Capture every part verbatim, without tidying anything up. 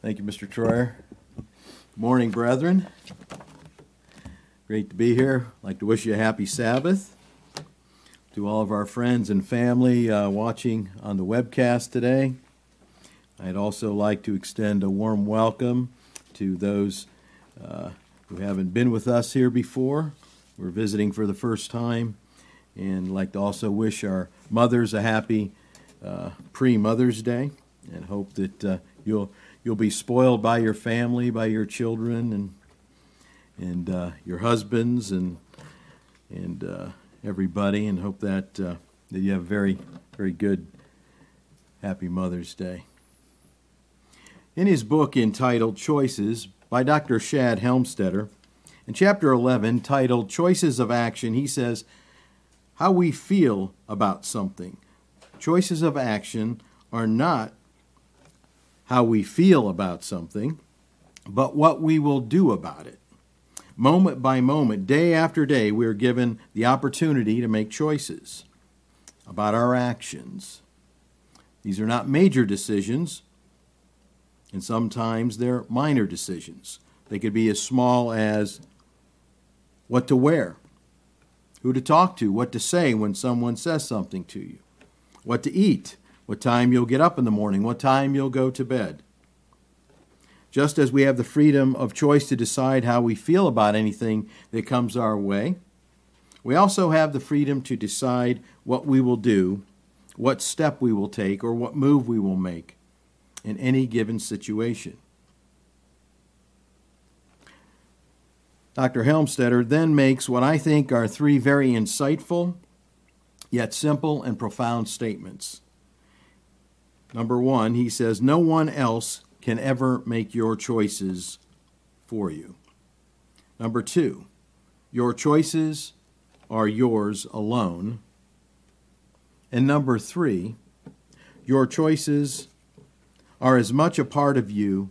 Thank you, Mister Troyer. Good morning, brethren. Great to be here. I'd like to wish you a happy Sabbath. To all of our friends and family uh, watching on the webcast today, I'd also like to extend a warm welcome to those uh, who haven't been with us here before. We're visiting for the first time, and I'd like to also wish our mothers a happy uh, pre-Mother's Day, and hope that uh, you'll You'll be spoiled by your family, by your children, and and uh, your husbands, and and uh, everybody, and hope that uh, that you have a very very good, happy Mother's Day. In his book entitled Choices by Doctor Shad Helmstetter, in chapter eleven, titled Choices of Action, he says, "How we feel about something. Choices of action are not how we feel about something, but what we will do about it. Moment by moment, day after day, we are given the opportunity to make choices about our actions. These are not major decisions, and sometimes they're minor decisions. They could be as small as what to wear, who to talk to, what to say when someone says something to you, what to eat, what time you'll get up in the morning, what time you'll go to bed. Just as we have the freedom of choice to decide how we feel about anything that comes our way, we also have the freedom to decide what we will do, what step we will take, or what move we will make in any given situation." Doctor Helmstetter then makes what I think are three very insightful, yet simple and profound statements. Number one, he says, no one else can ever make your choices for you. Number two, your choices are yours alone. And number three, your choices are as much a part of you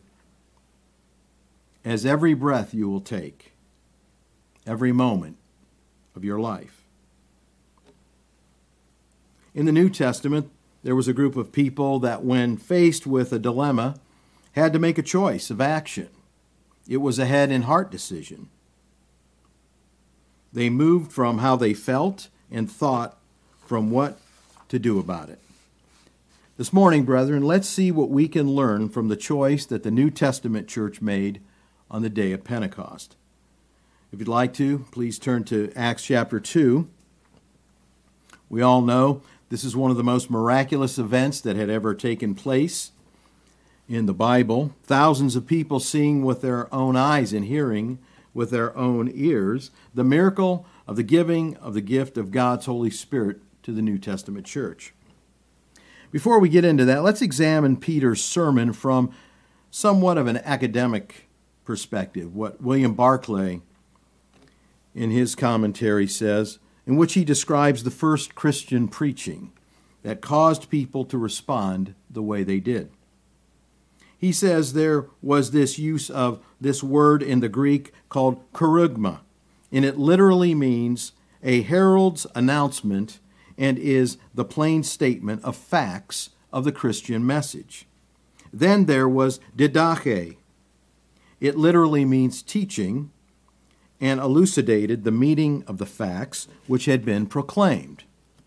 as every breath you will take, every moment of your life. In the New Testament, there was a group of people that, when faced with a dilemma, had to make a choice of action. It was a head and heart decision. They moved from how they felt and thought from what to do about it. This morning, brethren, let's see what we can learn from the choice that the New Testament church made on the day of Pentecost. If you'd like to, please turn to Acts chapter two. We all know this is one of the most miraculous events that had ever taken place in the Bible. Thousands of people seeing with their own eyes and hearing with their own ears the miracle of the giving of the gift of God's Holy Spirit to the New Testament church. Before we get into that, let's examine Peter's sermon from somewhat of an academic perspective, what William Barclay in his commentary says, in which he describes the first Christian preaching that caused people to respond the way they did. He says there was this use of this word in the Greek called kerygma, and it literally means a herald's announcement and is the plain statement of facts of the Christian message. Then there was didache. It literally means teaching, and elucidated the meaning of the facts which had been proclaimed.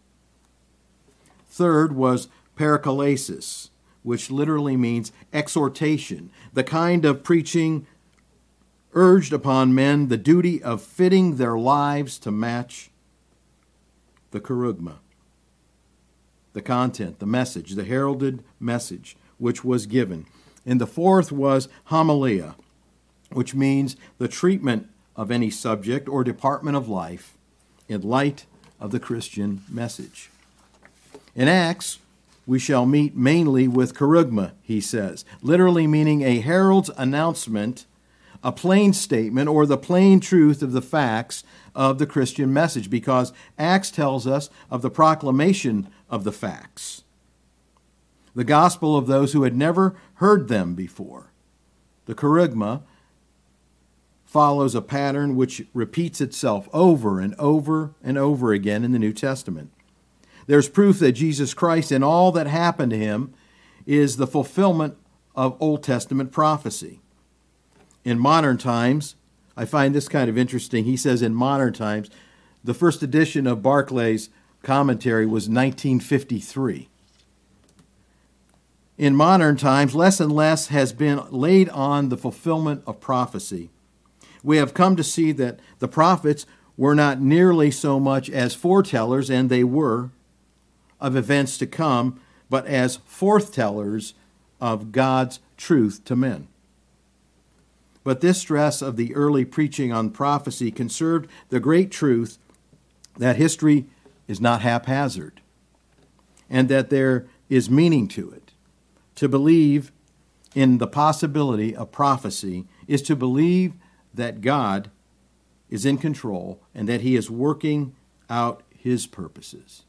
Third was paraklesis, which literally means exhortation, the kind of preaching urged upon men the duty of fitting their lives to match the kerygma, the content, the message, the heralded message which was given. And the fourth was homilia, which means the treatment of any subject or department of life in light of the Christian message. In Acts, we shall meet mainly with kerygma, he says, literally meaning a herald's announcement, a plain statement, or the plain truth of the facts of the Christian message, because Acts tells us of the proclamation of the facts, the gospel of those who had never heard them before. The kerygma follows a pattern which repeats itself over and over and over again in the New Testament. There's proof that Jesus Christ and all that happened to him is the fulfillment of Old Testament prophecy. In modern times, I find this kind of interesting. He says in modern times, the first edition of Barclay's commentary was nineteen fifty-three. In modern times, less and less has been laid on the fulfillment of prophecy. We have come to see that the prophets were not nearly so much as foretellers, and they were, of events to come, but as forthtellers of God's truth to men. But this stress of the early preaching on prophecy conserved the great truth that history is not haphazard, and that there is meaning to it. To believe in the possibility of prophecy is to believe that God is in control and that he is working out his purposes.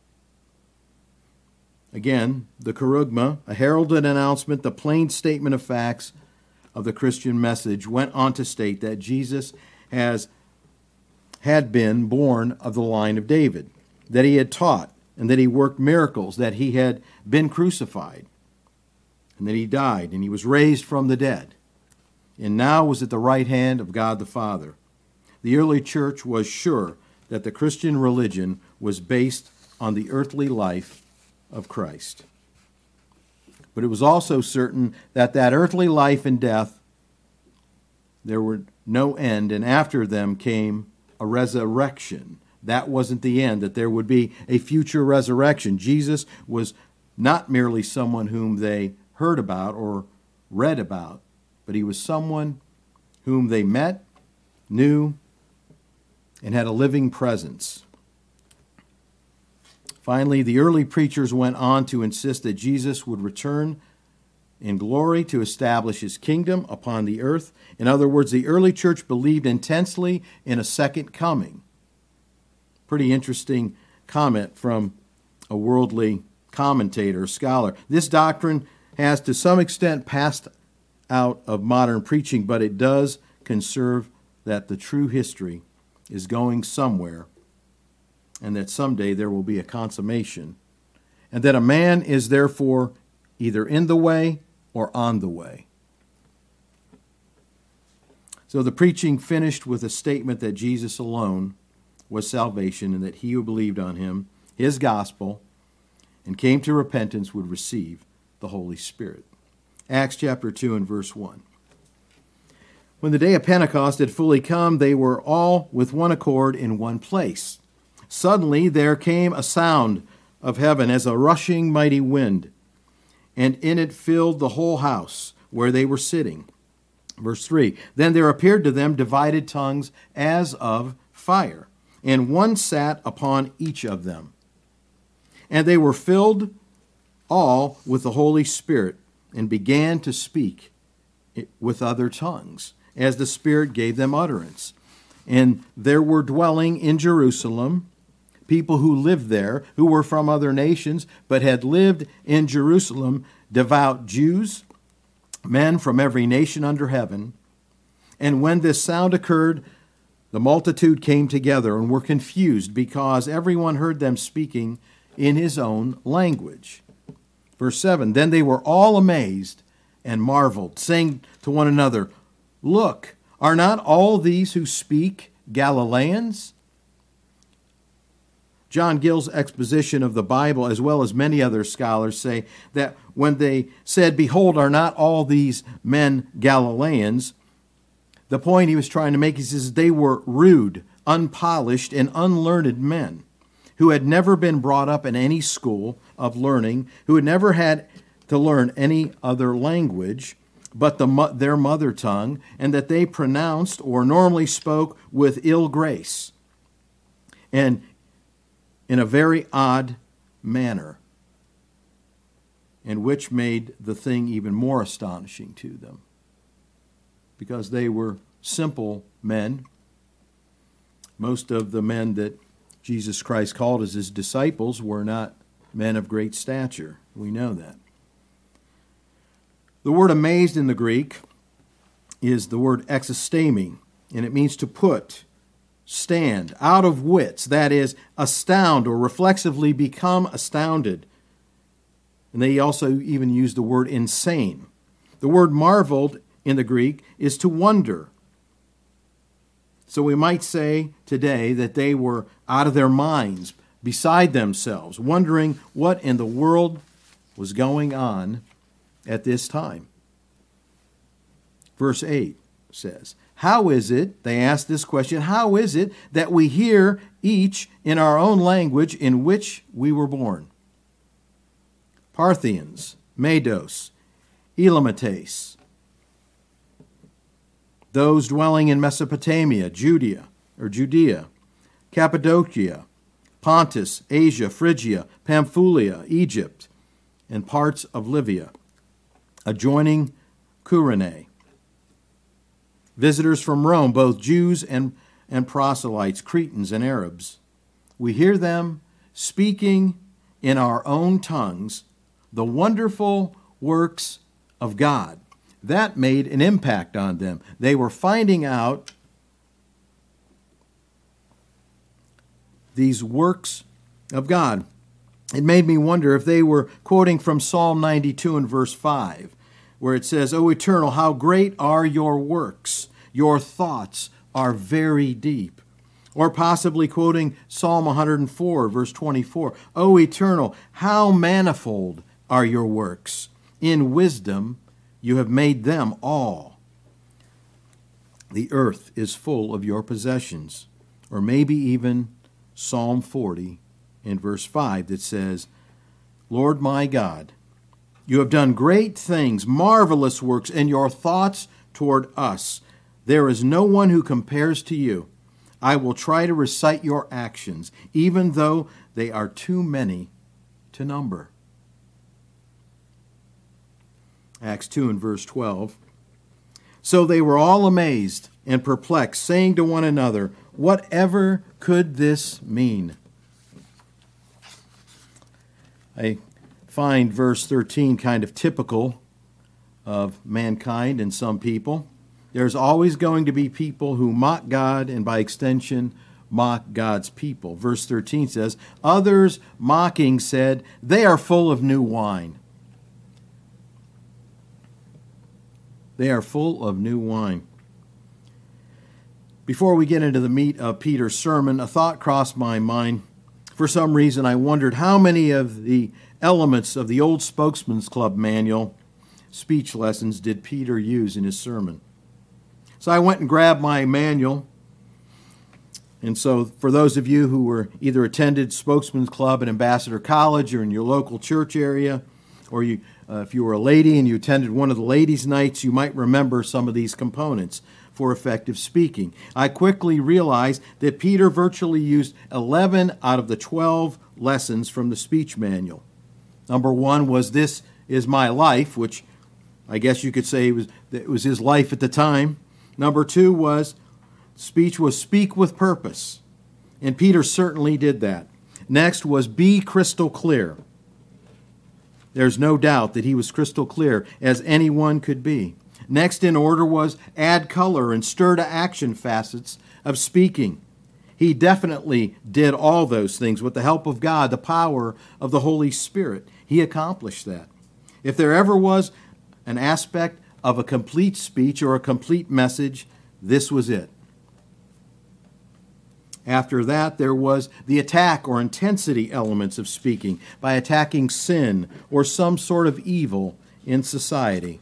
Again, the Kerugma, a heralded announcement, the plain statement of facts of the Christian message, went on to state that Jesus has had been born of the line of David, that he had taught and that he worked miracles, that he had been crucified, and that he died and he was raised from the dead, and now was at the right hand of God the Father. The early church was sure that the Christian religion was based on the earthly life of Christ. But it was also certain that that earthly life and death, there were no end, and after them came a resurrection. That wasn't the end, that there would be a future resurrection. Jesus was not merely someone whom they heard about or read about, but he was someone whom they met, knew, and had a living presence. Finally, the early preachers went on to insist that Jesus would return in glory to establish his kingdom upon the earth. In other words, the early church believed intensely in a second coming. Pretty interesting comment from a worldly commentator, scholar. This doctrine has to some extent passed out of modern preaching, but it does conserve that the true history is going somewhere, and that someday there will be a consummation, and that a man is therefore either in the way or on the way. So the preaching finished with a statement that Jesus alone was salvation, and that he who believed on him, his gospel, and came to repentance would receive the Holy Spirit. Acts chapter two and verse one. When the day of Pentecost had fully come, they were all with one accord in one place. Suddenly there came a sound of heaven as a rushing mighty wind, and in it filled the whole house where they were sitting. Verse three, then there appeared to them divided tongues as of fire, and one sat upon each of them. And they were filled all with the Holy Spirit, and began to speak with other tongues, as the Spirit gave them utterance. And there were dwelling in Jerusalem people who lived there, who were from other nations, but had lived in Jerusalem, devout Jews, men from every nation under heaven. And when this sound occurred, the multitude came together and were confused, because everyone heard them speaking in his own language. Verse seven, then they were all amazed and marveled, saying to one another, look, are not all these who speak Galileans? John Gill's exposition of the Bible, as well as many other scholars, say that when they said, behold, are not all these men Galileans, the point he was trying to make is they were rude, unpolished, and unlearned men who had never been brought up in any school of learning, who had never had to learn any other language but the, their mother tongue, and that they pronounced or normally spoke with ill grace and in a very odd manner, and which made the thing even more astonishing to them, because they were simple men. Most of the men that Jesus Christ called as his disciples were not men of great stature. We know that. The word amazed in the Greek is the word exostemi, and it means to put, stand, out of wits, that is, astound or reflexively become astounded. And they also even use the word insane. The word marveled in the Greek is to wonder. So we might say today that they were out of their minds, beside themselves, wondering what in the world was going on at this time. Verse eight says, how is it, they ask this question, how is it that we hear each in our own language in which we were born? Parthians, Medos, Elamites, those dwelling in Mesopotamia, Judea, or Judea, Cappadocia, Pontus, Asia, Phrygia, Pamphylia, Egypt, and parts of Libya, adjoining Cyrene. Visitors from Rome, both Jews and, and proselytes, Cretans and Arabs. We hear them speaking in our own tongues the wonderful works of God. That made an impact on them. They were finding out these works of God. It made me wonder if they were quoting from Psalm ninety-two and verse five, where it says, O Eternal, how great are your works. Your thoughts are very deep. Or possibly quoting Psalm one hundred four, verse twenty-four, O Eternal, how manifold are your works. In wisdom you have made them all. The earth is full of your possessions. Or maybe even Psalm forty in verse five that says, Lord my God, you have done great things, marvelous works, and your thoughts toward us. There is no one who compares to you. I will try to recite your actions, even though they are too many to number. Acts two and verse twelve. So they were all amazed and perplexed, saying to one another, whatever could this mean? I find verse thirteen kind of typical of mankind and some people. There's always going to be people who mock God and by extension mock God's people. Verse thirteen says, others mocking said, they are full of new wine. They are full of new wine. Before we get into the meat of Peter's sermon, a thought crossed my mind. For some reason, I wondered how many of the elements of the old Spokesman's Club manual, speech lessons, did Peter use in his sermon. So I went and grabbed my manual. And so for those of you who were either attended Spokesman's Club at Ambassador College or in your local church area, or you, uh, if you were a lady and you attended one of the ladies' nights, you might remember some of these components for effective speaking. I quickly realized that Peter virtually used eleven out of the twelve lessons from the speech manual. Number one was This Is My Life, which I guess you could say was, it was his life at the time. Number two was, speech was Speak with Purpose. And Peter certainly did that. Next was Be Crystal Clear. There's no doubt that he was crystal clear, as anyone could be. Next in order was Add Color and Stir to Action facets of speaking. He definitely did all those things with the help of God, the power of the Holy Spirit. He accomplished that. If there ever was an aspect of a complete speech or a complete message, this was it. After that, there was the attack or intensity elements of speaking by attacking sin or some sort of evil in society.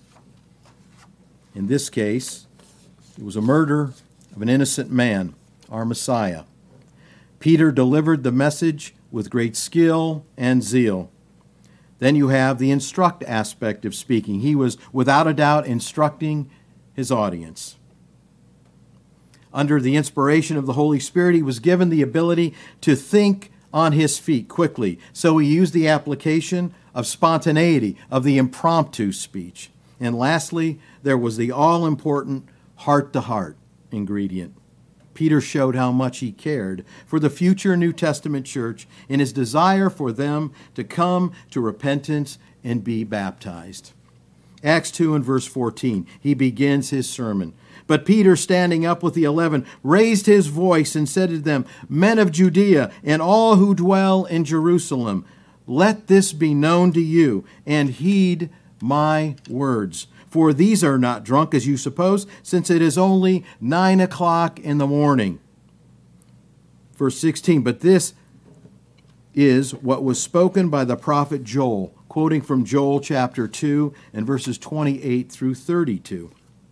In this case, it was a murder of an innocent man, our Messiah. Peter delivered the message with great skill and zeal. Then you have the instruct aspect of speaking. He was without a doubt instructing his audience. Under the inspiration of the Holy Spirit, he was given the ability to think on his feet quickly. So he used the application of spontaneity, of the impromptu speech. And lastly, there was the all-important heart-to-heart ingredient. Peter showed how much he cared for the future New Testament church in his desire for them to come to repentance and be baptized. Acts two and verse fourteen, he begins his sermon. But Peter, standing up with the eleven, raised his voice and said to them, Men of Judea and all who dwell in Jerusalem, let this be known to you, and heed my words. For these are not drunk as you suppose, since it is only nine o'clock in the morning. Verse sixteen, but this is what was spoken by the prophet Joel, quoting from Joel chapter two and verses twenty-eight through thirty-two.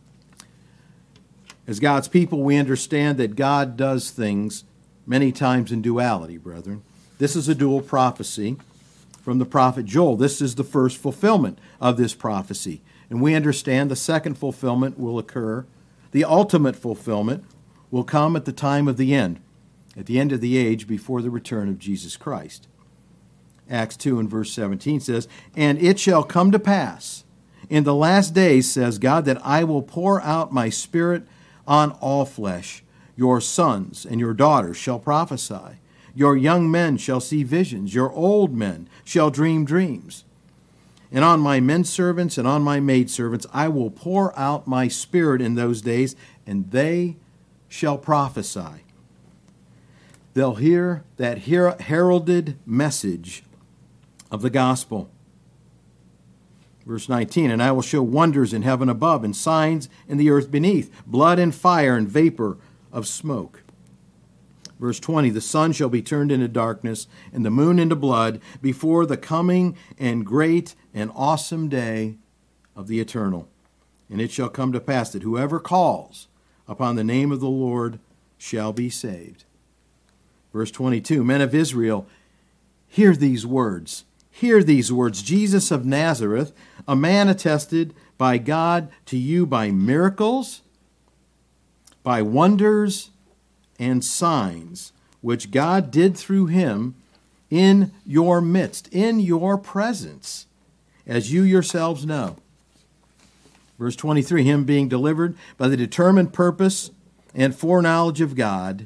As God's people, we understand that God does things many times in duality, brethren. This is a dual prophecy from the prophet Joel. This is the first fulfillment of this prophecy. And we understand the second fulfillment will occur. The ultimate fulfillment will come at the time of the end, at the end of the age before the return of Jesus Christ. Acts two and verse seventeen says, and it shall come to pass in the last days, says God, that I will pour out my Spirit on all flesh. Your sons and your daughters shall prophesy. Your young men shall see visions. Your old men shall dream dreams. And on my men servants and on my maid servants I will pour out my Spirit in those days, and they shall prophesy. They'll hear that her- heralded message of the gospel. Verse nineteen, and I will show wonders in heaven above and signs in the earth beneath, blood and fire and vapor of smoke. Verse twenty, the sun shall be turned into darkness and the moon into blood before the coming and great and awesome day of the Eternal. And it shall come to pass that whoever calls upon the name of the Lord shall be saved. Verse twenty-two, men of Israel, hear these words. Hear these words. Jesus of Nazareth, a man attested by God to you by miracles, by wonders, and signs, which God did through him in your midst, in your presence, as you yourselves know. Verse twenty-three, him being delivered by the determined purpose and foreknowledge of God,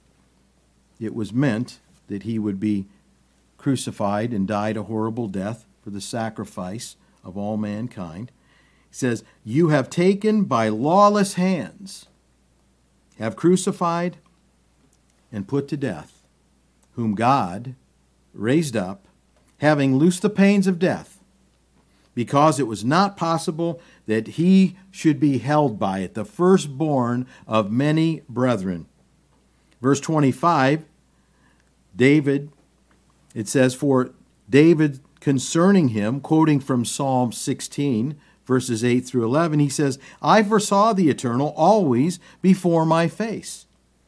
it was meant that he would be crucified and died a horrible death for the sacrifice of all mankind. He says, you have taken by lawless hands, have crucified and put to death, whom God raised up, having loosed the pains of death, because it was not possible that he should be held by it, the firstborn of many brethren. Verse twenty-five, David, it says, for David concerning him, quoting from Psalm sixteen, verses eight through eleven, he says, I foresaw the Eternal always before my face.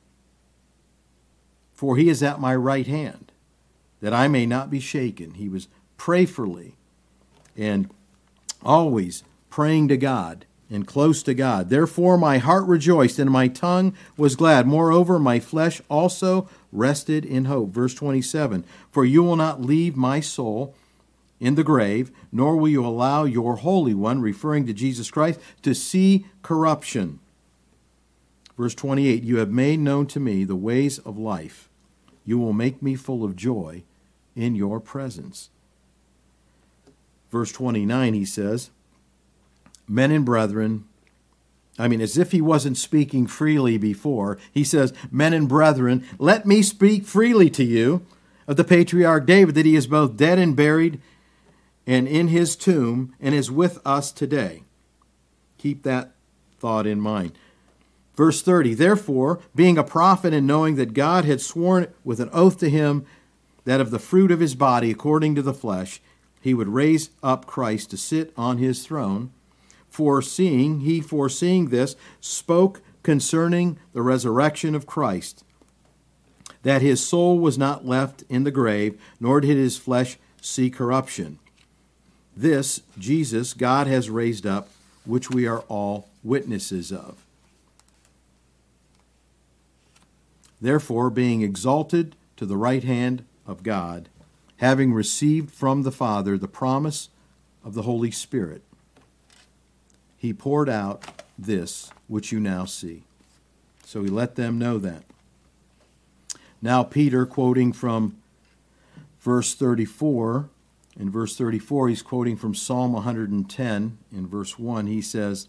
For he is at my right hand, that I may not be shaken. He was prayerfully and always praying to God and close to God. Therefore my heart rejoiced and my tongue was glad. Moreover, my flesh also rested in hope. Verse twenty-seven, for you will not leave my soul in the grave, nor will you allow your Holy One, referring to Jesus Christ, to see corruption. Verse twenty-eight, you have made known to me the ways of life. You will make me full of joy in your presence. Verse twenty-nine, he says, men and brethren, I mean, as if he wasn't speaking freely before, he says, men and brethren, let me speak freely to you of the patriarch David, that he is both dead and buried, and in his tomb, and is with us today. Keep that thought in mind. Verse thirty, therefore, being a prophet and knowing that God had sworn with an oath to him that of the fruit of his body, according to the flesh, he would raise up Christ to sit on his throne, foreseeing, he foreseeing this, spoke concerning the resurrection of Christ, that his soul was not left in the grave, nor did his flesh see corruption. This, Jesus, God has raised up, which we are all witnesses of. Therefore, being exalted to the right hand of God, having received from the Father the promise of the Holy Spirit, he poured out this which you now see. So he let them know that. Now Peter, quoting from verse thirty-four, in verse thirty-four, he's quoting from Psalm one hundred ten. In verse one, he says,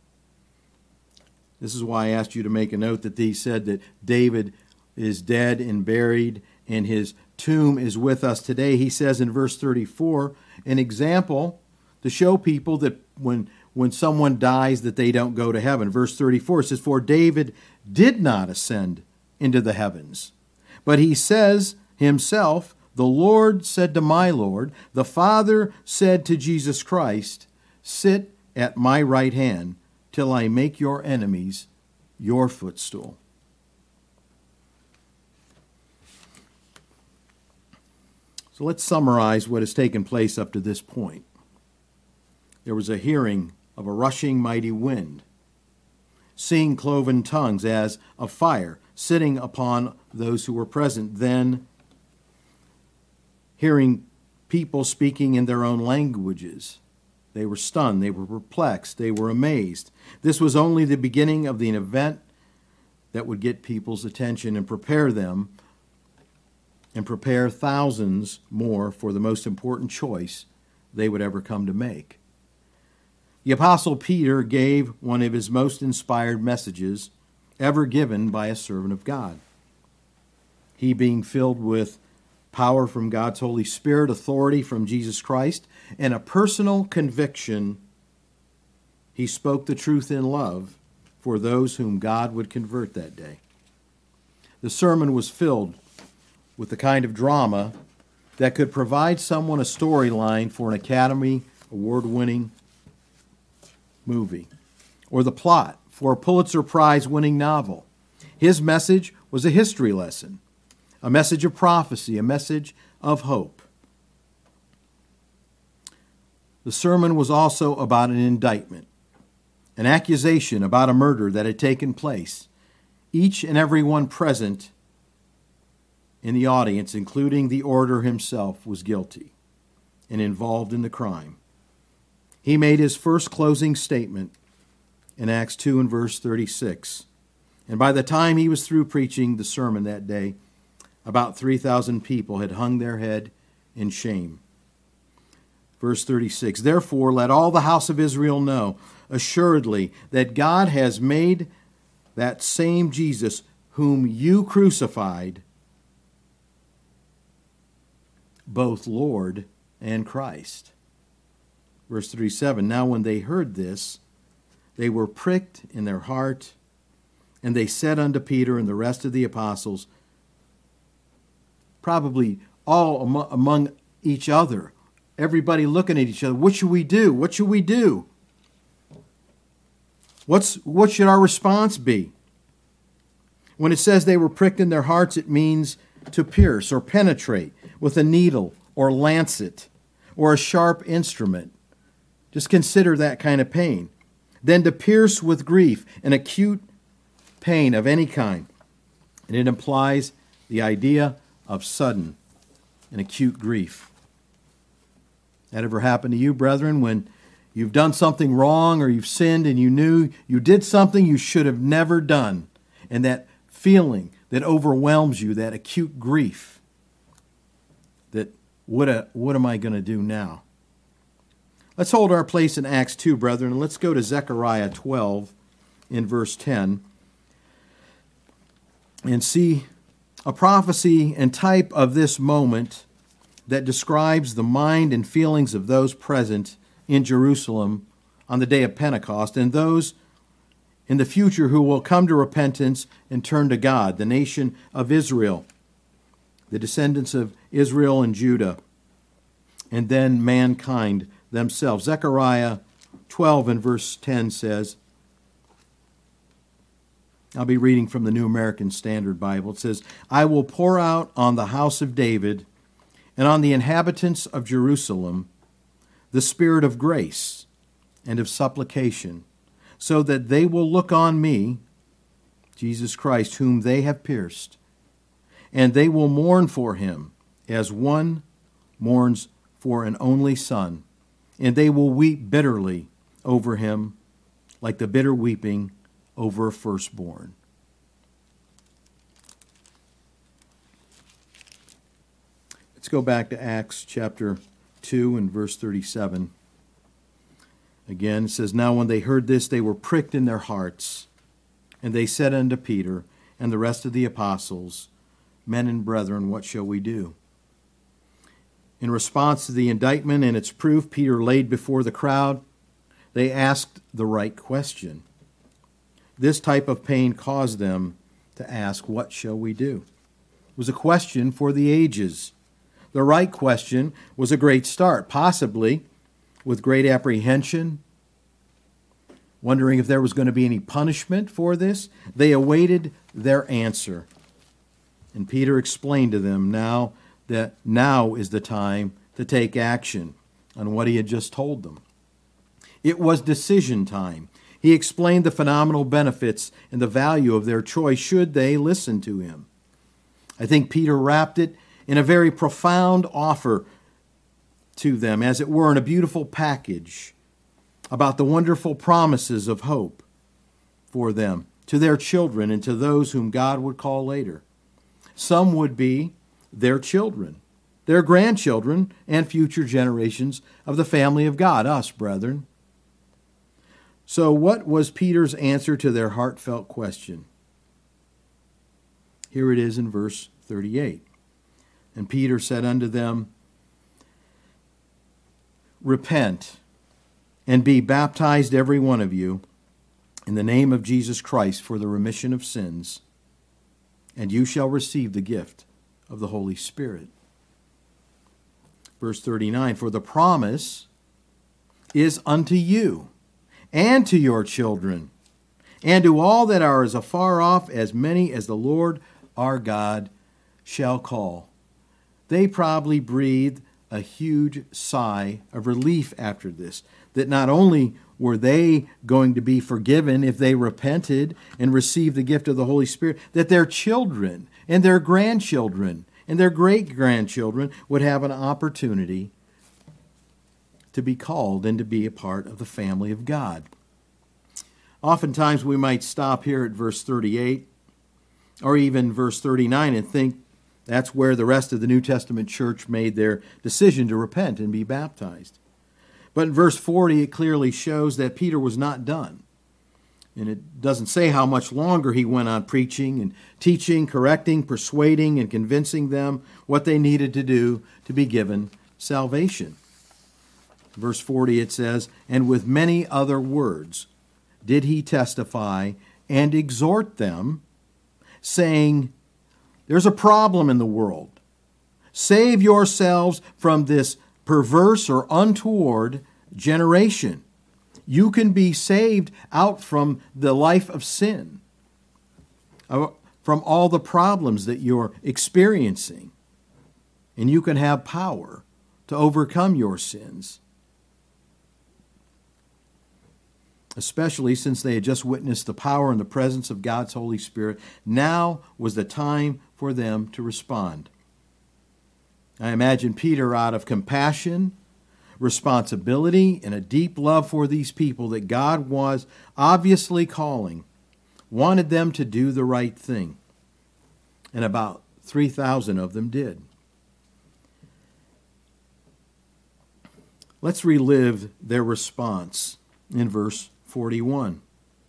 this is why I asked you to make a note that he said that David is dead and buried, and his tomb is with us today. He says in verse thirty-four, an example to show people that when when someone dies that they don't go to heaven. Verse thirty-four says, "For David did not ascend into the heavens, but he says himself, the Lord said to my Lord, the Father said to Jesus Christ, sit at my right hand till I make your enemies your footstool." So let's summarize what has taken place up to this point. There was a hearing of a rushing mighty wind, seeing cloven tongues as of fire sitting upon those who were present, then hearing people speaking in their own languages. They were stunned, they were perplexed, they were amazed. This was only the beginning of the event that would get people's attention and prepare them and prepare thousands more for the most important choice they would ever come to make. The Apostle Peter gave one of his most inspired messages ever given by a servant of God. He, being filled with power from God's Holy Spirit, authority from Jesus Christ, and a personal conviction, he spoke the truth in love for those whom God would convert that day. The sermon was filled with the kind of drama that could provide someone a storyline for an Academy Award-winning movie, or the plot for a Pulitzer Prize-winning novel. His message was a history lesson, a message of prophecy, a message of hope. The sermon was also about an indictment, an accusation about a murder that had taken place. Each and every one present in the audience, including the orator himself, was guilty and involved in the crime. He made his first closing statement in Acts two and verse thirty-six. And by the time he was through preaching the sermon that day, about three thousand people had hung their head in shame. Verse thirty-six, "Therefore let all the house of Israel know assuredly that God has made that same Jesus whom you crucified both Lord and Christ." Verse thirty-seven, "Now when they heard this, they were pricked in their heart, and they said unto Peter and the rest of the apostles," probably all among each other, everybody looking at each other, "What should we do? What should we do? What's, what should our response be?" When it says they were pricked in their hearts, it means to pierce or penetrate with a needle or lancet or a sharp instrument. Just consider that kind of pain. Then to pierce with grief, an acute pain of any kind. And it implies the idea of sudden and acute grief. That ever happened to you, brethren, when you've done something wrong or you've sinned and you knew you did something you should have never done? And that feeling that overwhelms you, that acute grief, that what, a, what am I going to do now? Let's hold our place in Acts two, brethren, and let's go to Zechariah twelve in verse ten and see a prophecy and type of this moment that describes the mind and feelings of those present in Jerusalem on the day of Pentecost and those in the future who will come to repentance and turn to God, the nation of Israel, the descendants of Israel and Judah, and then mankind themselves. Zechariah twelve and verse ten says, I'll be reading from the New American Standard Bible. It says, "I will pour out on the house of David and on the inhabitants of Jerusalem the spirit of grace and of supplication, so that they will look on me, Jesus Christ, whom they have pierced, and they will mourn for him as one mourns for an only son, and they will weep bitterly over him like the bitter weeping over a firstborn." Let's go back to Acts chapter two and verse thirty-seven. Again, it says, "Now when they heard this, they were pricked in their hearts, and they said unto Peter and the rest of the apostles, Men and brethren, what shall we do?" In response to the indictment and its proof Peter laid before the crowd, they asked the right question. This type of pain caused them to ask, "What shall we do?" It was a question for the ages. The right question was a great start, possibly with great apprehension, wondering if there was going to be any punishment for this. They awaited their answer. And Peter explained to them now that now is the time to take action on what he had just told them. It was decision time. He explained the phenomenal benefits and the value of their choice should they listen to him. I think Peter wrapped it in a very profound offer to them, as it were, in a beautiful package about the wonderful promises of hope for them, to their children, and to those whom God would call later. Some would be their children, their grandchildren, and future generations of the family of God, us, brethren. So what was Peter's answer to their heartfelt question? Here it is in verse thirty-eight. And Peter said unto them, "Repent, and be baptized every one of you in the name of Jesus Christ for the remission of sins, and you shall receive the gift of the Holy Spirit." Verse thirty-nine, "For the promise is unto you, and to your children, and to all that are as afar off, as many as the Lord our God shall call." They probably breathed a huge sigh of relief after this, that not only were they going to be forgiven if they repented and received the gift of the Holy Spirit, that their children and their grandchildren and their great-grandchildren would have an opportunity to be called and to be a part of the family of God. Oftentimes we might stop here at verse thirty-eight or even verse thirty-nine and think that's where the rest of the New Testament church made their decision to repent and be baptized. But in verse forty, it clearly shows that Peter was not done. And it doesn't say how much longer he went on preaching and teaching, correcting, persuading, and convincing them what they needed to do to be given salvation. Verse forty, it says, "And with many other words did he testify and exhort them, saying, there's a problem in the world. Save yourselves from this perverse or untoward generation." You can be saved out from the life of sin, from all the problems that you're experiencing, and you can have power to overcome your sins. Especially since they had just witnessed the power and the presence of God's Holy Spirit, now was the time for them to respond. I imagine Peter, out of compassion, responsibility, and a deep love for these people that God was obviously calling, wanted them to do the right thing. And about three thousand of them did. Let's relive their response in verse forty-one.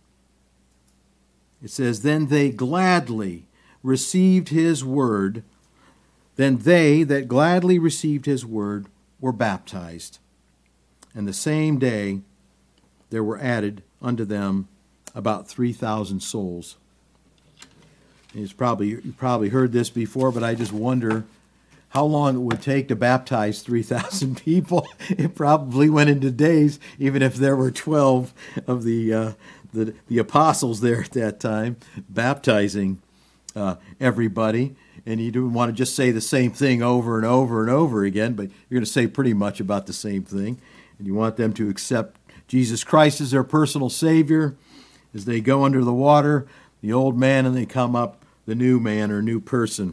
It says, "Then they gladly received his word. Then they that gladly received his word were baptized. And the same day there were added unto them about three thousand souls." It's probably, you've probably heard this before, but I just wonder how long it would take to baptize three thousand people. It probably went into days, even if there were twelve of the uh, the, the apostles there at that time baptizing uh, everybody. And you don't want to just say the same thing over and over and over again, but you're going to say pretty much about the same thing. And you want them to accept Jesus Christ as their personal Savior as they go under the water, the old man, and they come up the new man or new person.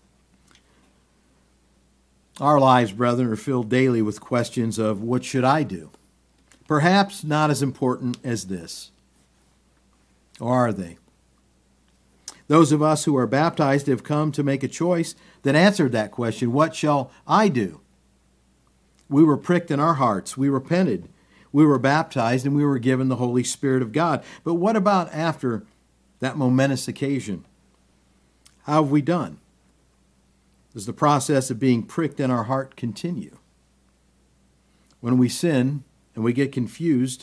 Our lives, brethren, are filled daily with questions of, what should I do? Perhaps not as important as this. Or are they? Those of us who are baptized have come to make a choice that answered that question, what shall I do? We were pricked in our hearts. We repented. We were baptized, and we were given the Holy Spirit of God. But what about after that momentous occasion? How have we done? Does the process of being pricked in our heart continue? When we sin and we get confused,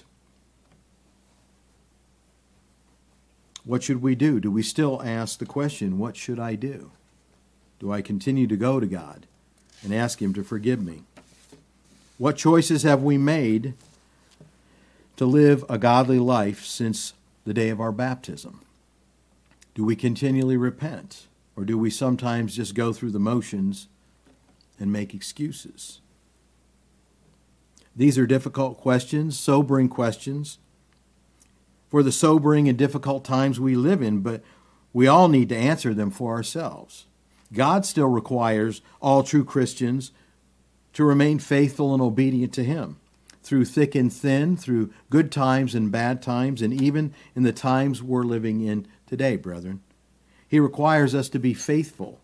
what should we do? Do we still ask the question, what should I do? Do I continue to go to God and ask Him to forgive me? What choices have we made to live a godly life since the day of our baptism? Do we continually repent? Or do we sometimes just go through the motions and make excuses? These are difficult questions, sobering questions, for the sobering and difficult times we live in, but we all need to answer them for ourselves. God still requires all true Christians to remain faithful and obedient to Him through thick and thin, through good times and bad times, and even in the times we're living in today, brethren. He requires us to be faithful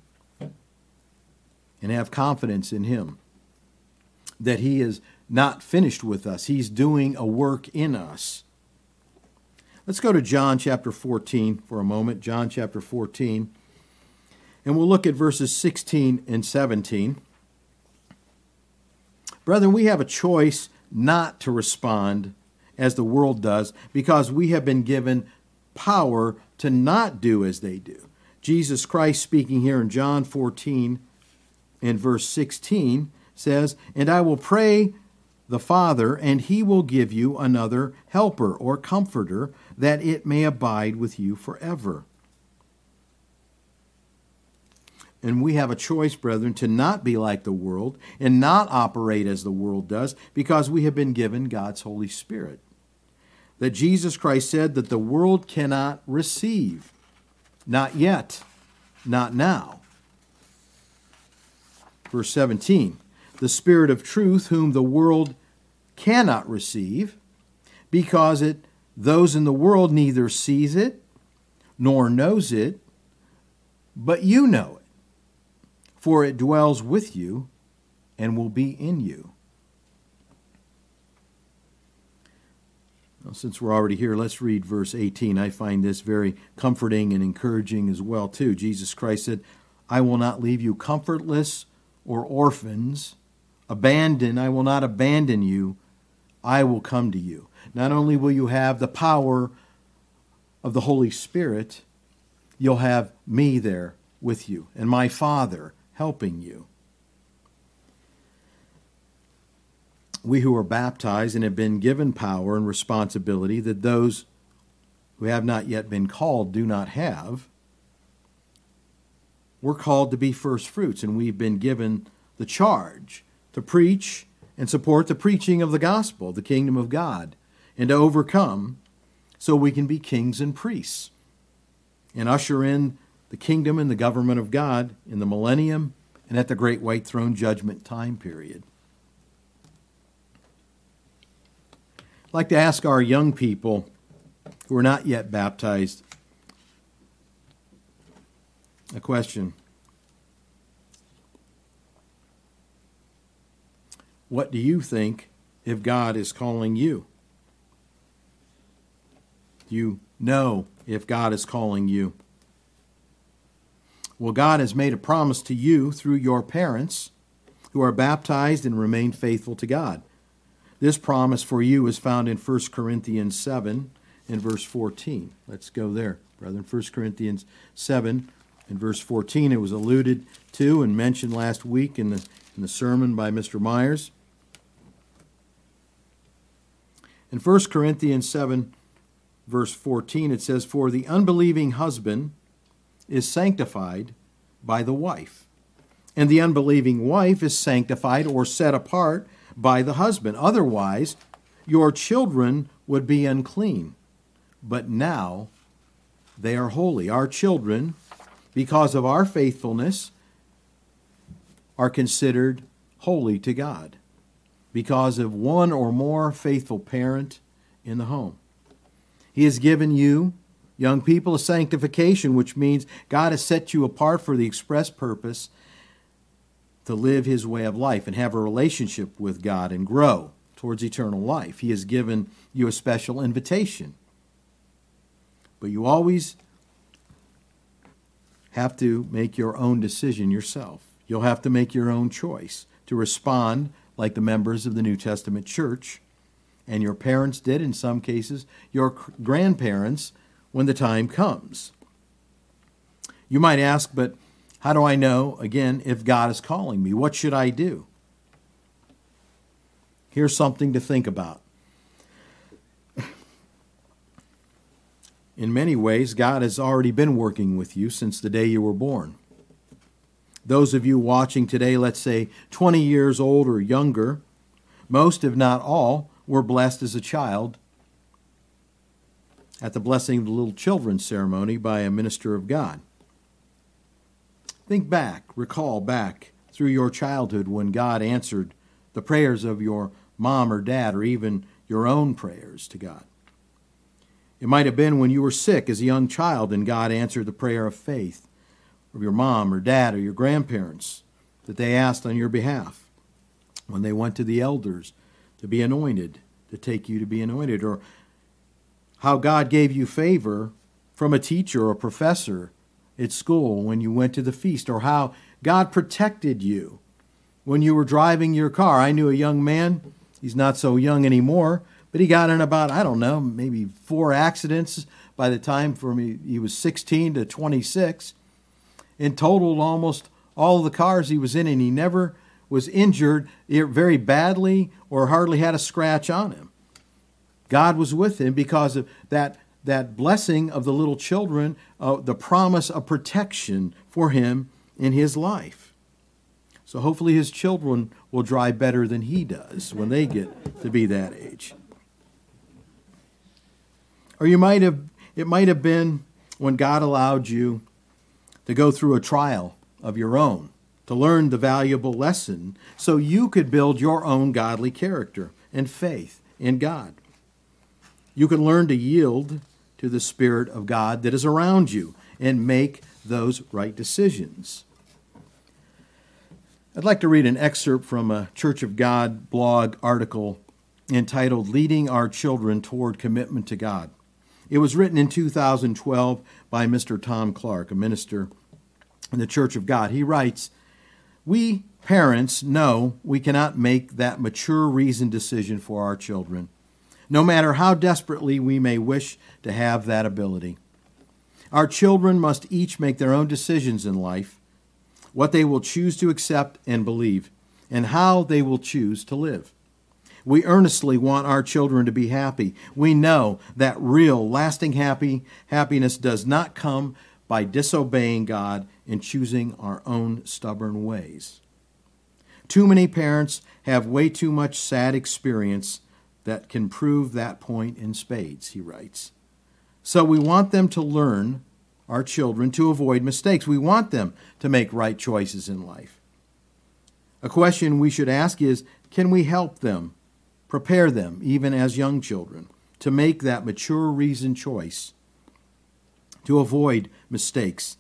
and have confidence in Him, that He is not finished with us. He's doing a work in us. Let's go to John chapter fourteen for a moment. John chapter fourteen. And we'll look at verses sixteen and seventeen. Brethren, we have a choice not to respond as the world does because we have been given power to not do as they do. Jesus Christ, speaking here in John fourteen and verse sixteen, says, "And I will pray the Father, and He will give you another helper or comforter, that it may abide with you forever." And we have a choice, brethren, to not be like the world and not operate as the world does because we have been given God's Holy Spirit. That Jesus Christ said that the world cannot receive. Not yet. Not now. Verse seventeen, "The Spirit of truth, whom the world cannot receive, because it those in the world neither sees it nor knows it, but you know it, for it dwells with you and will be in you." Well, since we're already here, let's read verse eighteen. I find this very comforting and encouraging as well, too. Jesus Christ said, "I will not leave you comfortless or orphans. Abandon, I will not abandon you. I will come to you." Not only will you have the power of the Holy Spirit, you'll have me there with you and my Father helping you. We who are baptized and have been given power and responsibility that those who have not yet been called do not have, we're called to be first fruits, and we've been given the charge to preach and support the preaching of the gospel, the kingdom of God, and to overcome so we can be kings and priests and usher in the kingdom and the government of God in the millennium and at the great white throne judgment time period. I'd like to ask our young people who are not yet baptized a question. What do you think if God is calling you? Do you know if God is calling you? Well, God has made a promise to you through your parents who are baptized and remain faithful to God. This promise for you is found in First Corinthians seven and verse fourteen. Let's go there, brethren. First Corinthians seven and verse fourteen. It was alluded to and mentioned last week in the, in the sermon by Mister Myers. In First Corinthians seven, verse fourteen, it says, "For the unbelieving husband is sanctified by the wife, and the unbelieving wife is sanctified or set apart by the husband. Otherwise, your children would be unclean, but now they are holy." Our children, because of our faithfulness, are considered holy to God because of one or more faithful parent in the home. He has given you, young people, a sanctification, which means God has set you apart for the express purpose to live His way of life and have a relationship with God and grow towards eternal life. He has given you a special invitation. But you always have to make your own decision yourself. You'll have to make your own choice to respond like the members of the New Testament church, and your parents did, in some cases, your grandparents, when the time comes. You might ask, but how do I know, again, if God is calling me? What should I do? Here's something to think about. In many ways, God has already been working with you since the day you were born. Those of you watching today, let's say twenty years old or younger, most, if not all, were blessed as a child at the Blessing of the Little Children ceremony by a minister of God. Think back, recall back through your childhood when God answered the prayers of your mom or dad, or even your own prayers to God. It might have been when you were sick as a young child and God answered the prayer of faith of your mom or dad or your grandparents that they asked on your behalf when they went to the elders to be anointed, to take you to be anointed, or how God gave you favor from a teacher or professor at school when you went to the feast, or how God protected you when you were driving your car. I knew a young man, he's not so young anymore, but he got in about, I don't know, maybe four accidents by the time for me he was sixteen to twenty-six, and totaled almost all of the cars he was in, and he never was injured very badly or hardly had a scratch on him. God was with him because of that, that blessing of the little children, uh, the promise of protection for him in his life. So hopefully his children will drive better than he does when they get to be that age. Or you might have, it might have been when God allowed you to go through a trial of your own, to learn the valuable lesson so you could build your own godly character and faith in God. You can learn to yield to the Spirit of God that is around you and make those right decisions. I'd like to read an excerpt from a Church of God blog article entitled Leading Our Children Toward Commitment to God. It was written in two thousand twelve by Mister Tom Clark, a minister in the Church of God. He writes, "We parents know we cannot make that mature, reasoned decision for our children, no matter how desperately we may wish to have that ability. Our children must each make their own decisions in life, what they will choose to accept and believe, and how they will choose to live. We earnestly want our children to be happy. We know that real, lasting happy happiness does not come by disobeying God and choosing our own stubborn ways. Too many parents have way too much sad experience that can prove that point in spades," he writes. So we want them to learn, our children, to avoid mistakes. We want them to make right choices in life. A question we should ask is, can we help them, prepare them, even as young children, to make that mature, reasoned choice, to avoid mistakes?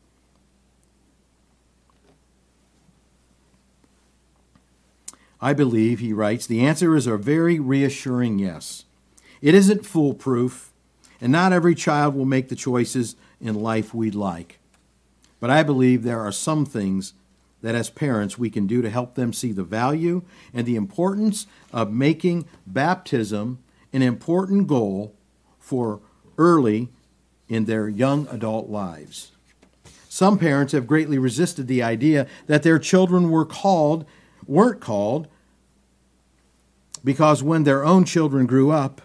I believe, he writes, the answer is a very reassuring yes. It isn't foolproof, and not every child will make the choices in life we'd like. But I believe there are some things that as parents we can do to help them see the value and the importance of making baptism an important goal for early in their young adult lives. Some parents have greatly resisted the idea that their children were called weren't called because when their own children grew up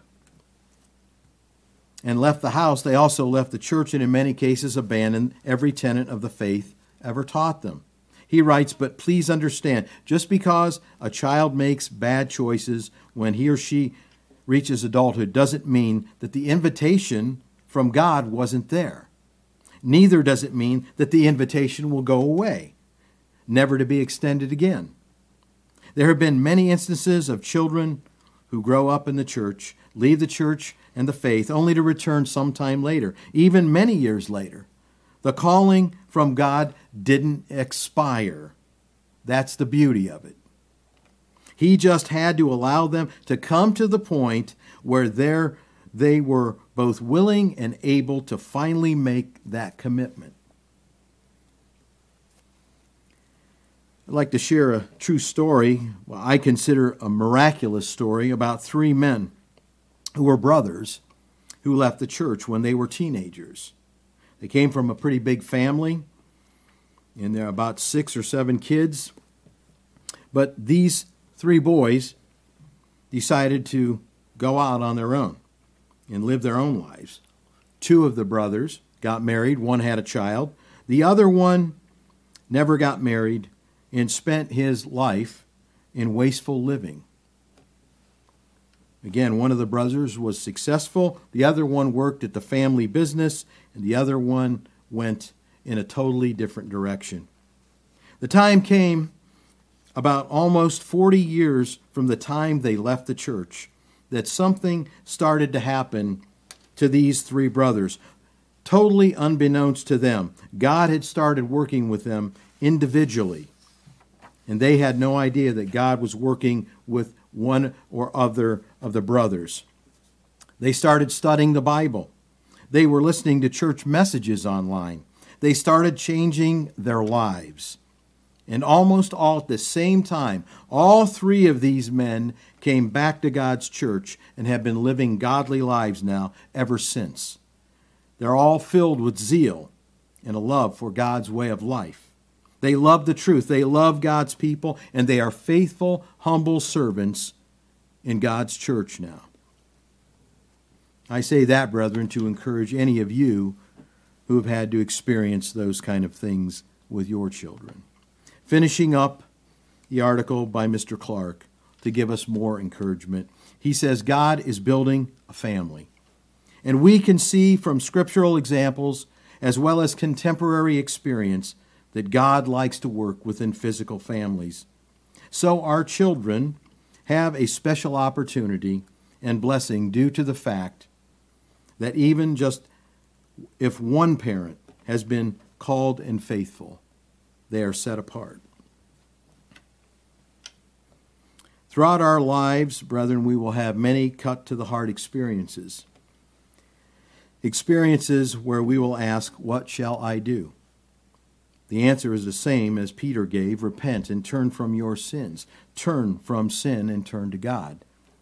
and left the house, they also left the church and in many cases abandoned every tenet of the faith ever taught them. He writes, but please understand, just because a child makes bad choices when he or she reaches adulthood doesn't mean that the invitation from God wasn't there. Neither does it mean that the invitation will go away, never to be extended again. There have been many instances of children who grow up in the church, leave the church and the faith, only to return sometime later, even many years later. The calling from God didn't expire. That's the beauty of it. He just had to allow them to come to the point where they're, they were both willing and able to finally make that commitment. I'd like to share a true story, well, I consider a miraculous story, about three men who were brothers who left the church when they were teenagers. They came from a pretty big family, and there are about six or seven kids. But these three boys decided to go out on their own and live their own lives. Two of the brothers got married. One had a child. The other one never got married and spent his life in wasteful living. Again, one of the brothers was successful. The other one worked at the family business, and the other one went in a totally different direction. The time came about almost forty years from the time they left the church that something started to happen to these three brothers. Totally unbeknownst to them, God had started working with them individually, and they had no idea that God was working with one or other of the brothers. They started studying the Bible. They were listening to church messages online. They started changing their lives. And almost all at the same time, all three of these men came back to God's church and have been living godly lives now ever since. They're all filled with zeal and a love for God's way of life. They love the truth. They love God's people, and they are faithful, humble servants in God's church now. I say that, brethren, to encourage any of you who have had to experience those kind of things with your children. Finishing up the article by Mister Clark to give us more encouragement. He says God is building a family. And we can see from scriptural examples as well as contemporary experience that God likes to work within physical families. So our children have a special opportunity and blessing due to the fact that even just if one parent has been called and faithful, they are set apart. Throughout our lives, brethren, we will have many cut-to-the-heart experiences. Experiences where we will ask, what shall I do? The answer is the same as Peter gave, repent and turn from your sins. Turn from sin and turn to God.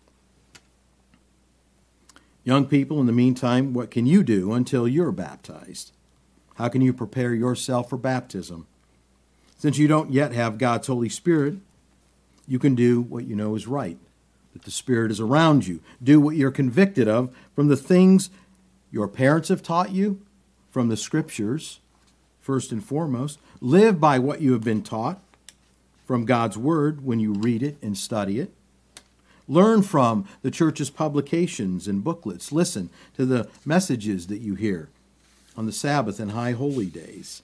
Young people, in the meantime, what can you do until you're baptized? How can you prepare yourself for baptism? Since you don't yet have God's Holy Spirit, you can do what you know is right, that the Spirit is around you. Do what you're convicted of from the things your parents have taught you, from the Scriptures, first and foremost. Live by what you have been taught from God's Word when you read it and study it. Learn from the church's publications and booklets. Listen to the messages that you hear on the Sabbath and high holy days.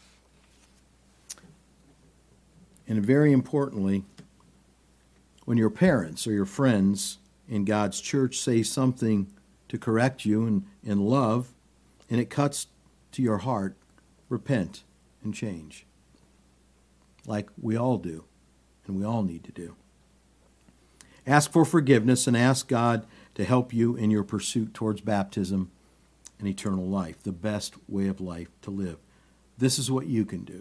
And very importantly, when your parents or your friends in God's church say something to correct you in, in love, and it cuts to your heart, repent and change. Like we all do, and we all need to do. Ask for forgiveness and ask God to help you in your pursuit towards baptism and eternal life, the best way of life to live. This is what you can do.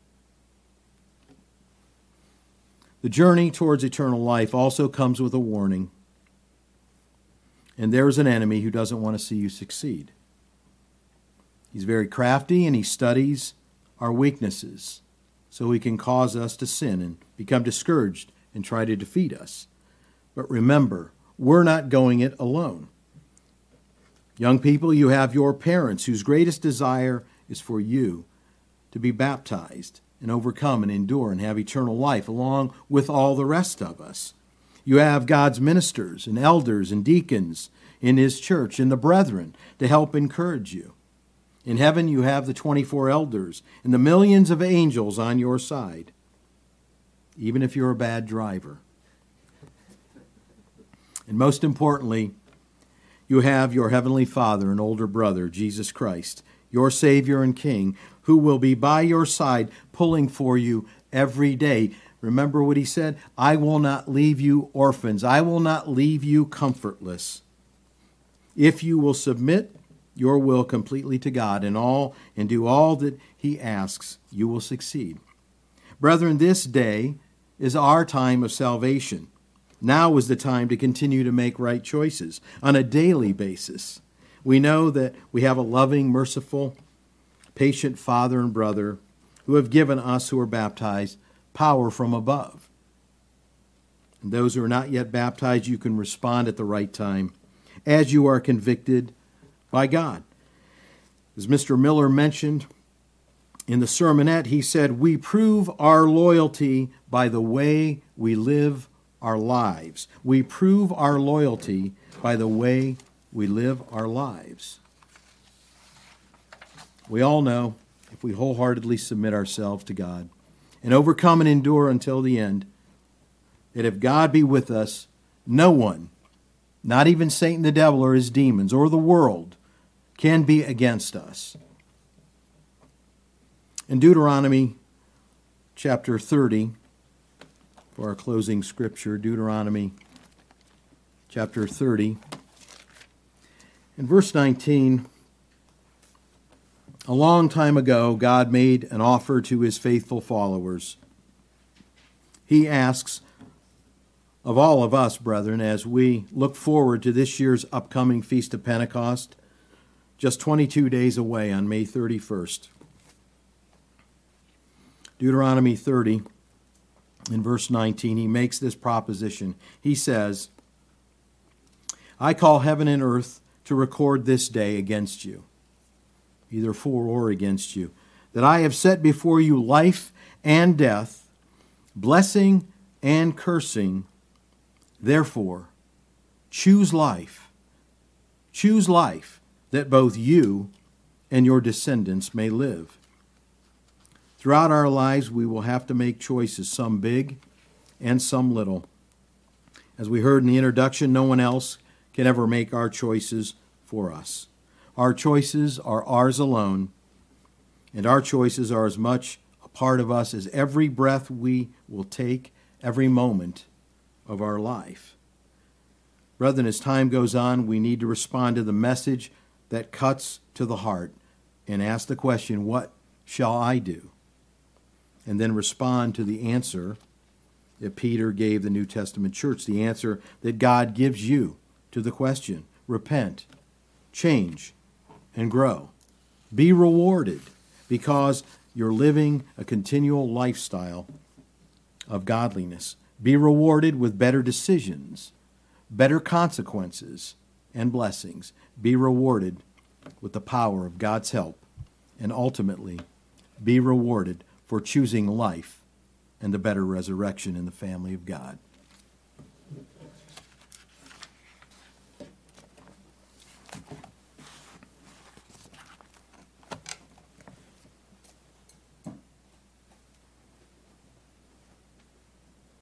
The journey towards eternal life also comes with a warning. And there is an enemy who doesn't want to see you succeed. He's very crafty, and he studies our weaknesses so he can cause us to sin and become discouraged and try to defeat us. But remember, we're not going it alone. Young people, you have your parents whose greatest desire is for you to be baptized and overcome and endure and have eternal life along with all the rest of us. You have God's ministers and elders and deacons in His church and the brethren to help encourage you. In heaven you have the twenty-four elders and the millions of angels on your side, even if you're a bad driver. And most importantly, you have your heavenly Father and older brother, Jesus Christ, your Savior and King, who will be by your side pulling for you every day. Remember what He said? I will not leave you orphans. I will not leave you comfortless. If you will submit your will completely to God and all and do all that He asks, you will succeed. Brethren, this day is our time of salvation. Now is the time to continue to make right choices on a daily basis. We know that we have a loving, merciful, patient Father and brother who have given us who are baptized power from above. And those who are not yet baptized, you can respond at the right time as you are convicted by God. As Mister Miller mentioned in the sermonette, he said, we prove our loyalty by the way we live our lives. We prove our loyalty by the way we live our lives. We all know if we wholeheartedly submit ourselves to God and overcome and endure until the end, that if God be with us, no one, not even Satan the devil or his demons or the world, can be against us. In Deuteronomy chapter thirty, for our closing scripture, Deuteronomy chapter thirty, in verse nineteen, a long time ago, God made an offer to his faithful followers. He asks of all of us, brethren, as we look forward to this year's upcoming Feast of Pentecost, just twenty-two days away on May thirty-first. Deuteronomy thirty, in verse nineteen, he makes this proposition. He says, I call heaven and earth to record this day against you, either for or against you, that I have set before you life and death, blessing and cursing. Therefore, choose life. Choose life, that both you and your descendants may live. Throughout our lives, we will have to make choices, some big and some little. As we heard in the introduction, no one else can ever make our choices for us. Our choices are ours alone, and our choices are as much a part of us as every breath we will take, every moment of our life. Brethren, as time goes on, we need to respond to the message that cuts to the heart and ask the question, what shall I do? And then respond to the answer that Peter gave the New Testament church, the answer that God gives you to the question. Repent, change, and grow. Be rewarded because you're living a continual lifestyle of godliness. Be rewarded with better decisions, better consequences, and blessings. Be rewarded with the power of God's help, and ultimately be rewarded for choosing life and the better resurrection in the family of God.